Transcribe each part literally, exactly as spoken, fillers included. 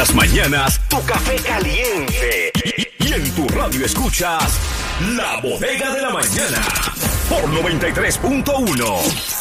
las mañanas, tu café caliente. Y, y en tu radio escuchas La Bodega de la Mañana por noventa y tres punto uno.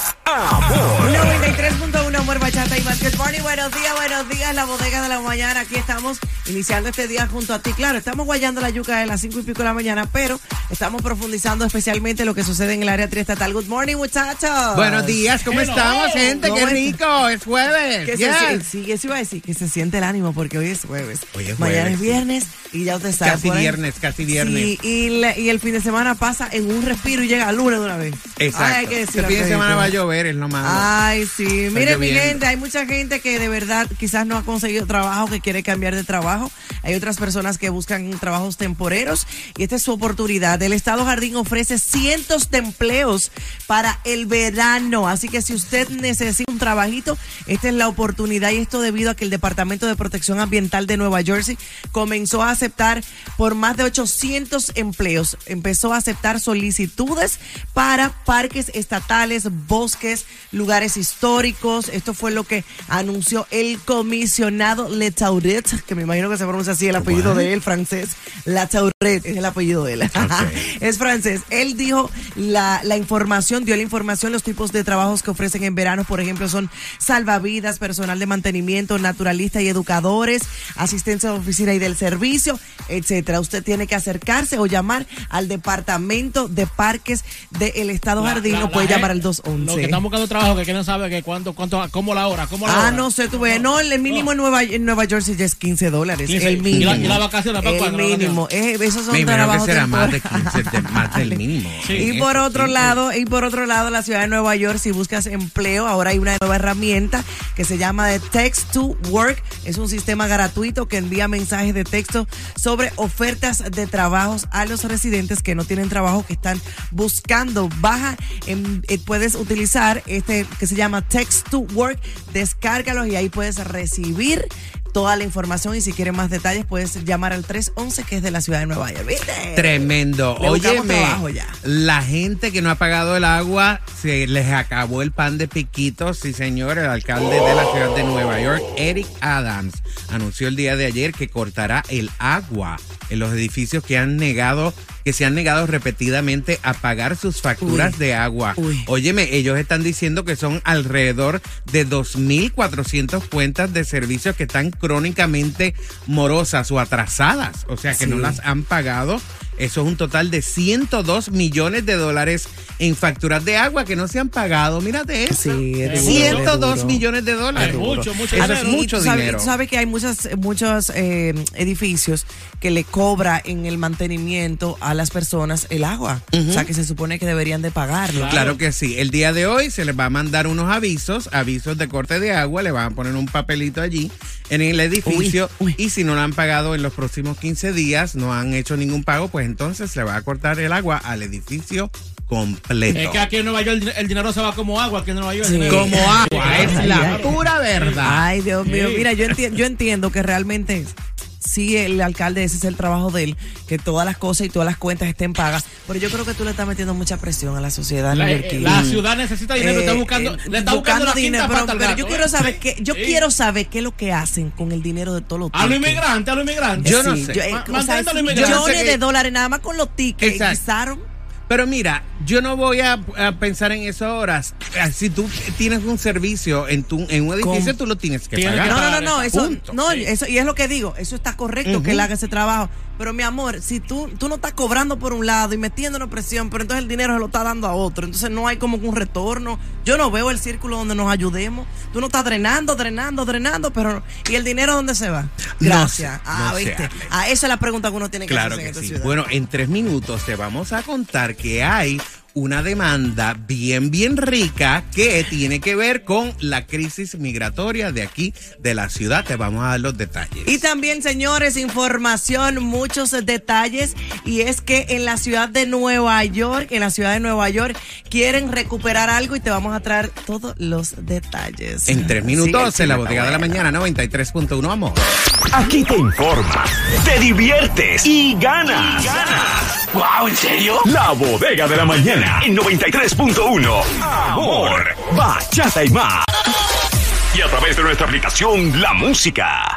Amor. noventa y tres punto uno, Amor, Bachata y más. Good morning, buenos días, buenos días, La Bodega de la Mañana. Aquí estamos iniciando este día junto a ti. Claro, estamos guayando la yuca de las cinco y pico de la mañana, pero estamos profundizando especialmente lo que sucede en el área triestatal. Good morning, muchachos. Buenos días, ¿cómo Hello. estamos, gente? ¿Cómo ¡Qué es? rico! Es jueves. Que Yes. se, sí, eso iba a decir, que se siente el ánimo porque hoy es jueves. Hoy es Mañana jueves, es sí. viernes y ya usted sabe. Casi por ahí- viernes, casi viernes. Sí, y, la- y el fin de semana pasa en un respiro y llega al lunes de una vez. Exacto. Ay, hay que este decirlo, fin de semana Pedrito. va a llover, es lo malo. Ay, sí. Mire, mi lloviendo. gente, hay mucha gente que de verdad quizás no ha conseguido trabajo, que quiere cambiar de trabajo. Hay otras personas que buscan trabajos temporeros y esta es su oportunidad. El Estado Jardín ofrece cientos de empleos para el verano. Así que si usted necesita un trabajito, esta es la oportunidad y esto debido a que el Departamento de Protección Ambiental de Nueva Jersey comenzó a aceptar por más de ochocientos empleos. Empezó a aceptar solicitudes para parques estatales, bosques, lugares históricos. Esto fue lo que anunció el comisionado Letauret, que me imagino que se pronuncia así el apellido What? de él, francés. Letauret es el apellido de él. Okay. Es francés. Él dijo la, la información, dio la información, los tipos de trabajos que ofrecen en verano, por ejemplo, son salvavidas, personal de mantenimiento, naturalistas y educadores, asistencia de oficina y del servicio, etcétera. Usted tiene que acercarse o llamar al Departamento de Parques del Estado La- Jardín, la- o puede la llamar al gente- dos once. Los que están buscando trabajo, que quieren saber que cuánto, cuánto, cómo la hora, cómo la hora. Ah, no sé, tú ves. No, el mínimo en Nueva, en Nueva Jersey ya es quince dólares. quince. El mínimo. ¿Y la- y la vacación, ¿para El cuándo la mínimo. Eh, esos son Me imagino que trabajos será más de temporales. quince, de- más del mínimo. Sí. Y Sí, por eso, otro sí. lado, y por otro lado, la ciudad de Nueva York, si buscas empleo, ahora hay una nueva herramienta que se llama de Text to Work. Es un sistema gratuito que envía mensajes de texto sobre ofertas de trabajos a los residentes que no tienen trabajo, que están buscando. Baja, en- eh, puedes utilizar este que se llama Text to Work, descárgalos y ahí puedes recibir toda la información y si quieres más detalles puedes llamar al tres once que es de la ciudad de Nueva York. ¿Viste? Tremendo. Le buscamos Óyeme, trabajo ya. la gente que no ha pagado el agua, se les acabó el pan de piquitos. Sí, señor, el alcalde de la ciudad de Nueva York, Eric Adams, anunció el día de ayer que cortará el agua en los edificios que han negado, que se han negado repetidamente a pagar sus facturas Uy. de agua. Uy. Óyeme, ellos están diciendo que son alrededor de dos mil cuatrocientas cuentas de servicios que están crónicamente morosas o atrasadas, o sea que Sí. no las han pagado. Eso es un total de ciento dos millones de dólares en facturas de agua que no se han pagado. Mírate eso. Sí, es duro, ciento dos es duro. millones de dólares. Es mucho, mucho Eso dinero. es Y mucho tú sabes- dinero. Tú sabes que hay muchas, muchos eh, edificios que le cobra en el mantenimiento a las personas el agua. O sea, que se supone que deberían de pagarlo. Claro que sí. El día de hoy se les va a mandar unos avisos, avisos de corte de agua, le van a poner un papelito allí en el edificio Uy, uy. y si no lo han pagado en los próximos quince días, no han hecho ningún pago, pues entonces se va a cortar el agua al edificio completo. Es que aquí en Nueva York el, el dinero se va como agua, aquí en Nueva York. Sí. el dinero- Como agua, es Ay, la ay. pura verdad. Ay, Dios mío. Sí. Mira, yo, enti- yo entiendo que realmente sí, el alcalde, ese es el trabajo de él, que todas las cosas y todas las cuentas estén pagas. Pero yo creo que tú le estás metiendo mucha presión a la sociedad La, neoyorquina. la ciudad necesita dinero, está Eh, buscando, eh, le está buscando, la dinero, quinta pero, pata al pero gato, yo quiero ¿eh? saber qué, yo Sí. quiero saber qué es lo que hacen con el dinero de todos los A los tickets. inmigrantes, a los inmigrantes. Yo no Sí, sé. yo, eh, Ma- o sea, manteniendo es a los inmigrantes. Yo no sé millones que- de dólares nada más con los tickets. Exacto. Guisaron. Pero mira, yo no voy a, a pensar en eso ahora. Si tú tienes un servicio en tu en un edificio, ¿Cómo? tú lo tienes que Tienes pagar. que No, no, no, pagar no, esa eso, punto. no, Sí. eso, y es lo que digo, eso está correcto Ujú. que él haga ese trabajo. Pero mi amor, si tú, tú no estás cobrando por un lado y metiéndonos presión, pero entonces el dinero se lo está dando a otro, entonces no hay como que un retorno. Yo no veo el círculo donde nos ayudemos. Tú no estás drenando, drenando, drenando, pero ¿y el dinero dónde se va? Gracias. sé, ah, no sé, ¿viste? Ale. Ah, esa es la pregunta que uno tiene que Claro hacerse en que esta sí. ciudad. Bueno, en tres minutos te vamos a contar que hay una demanda bien, bien rica que tiene que ver con la crisis migratoria de aquí, de la ciudad. Te vamos a dar los detalles. Y también, señores, información, muchos detalles, y es que en la ciudad de Nueva York, en la ciudad de Nueva York, quieren recuperar algo y te vamos a traer todos los detalles. En tres Sigue minutos, el en la chisme, bodega de la bueno. mañana, noventa y tres punto uno, amor. Aquí te informas, te diviertes y ganas. ganas. ¡Wow! ¿En serio? La Bodega de la Mañana en noventa y tres punto uno. Amor, bachata y más. Y a través de nuestra aplicación La Música.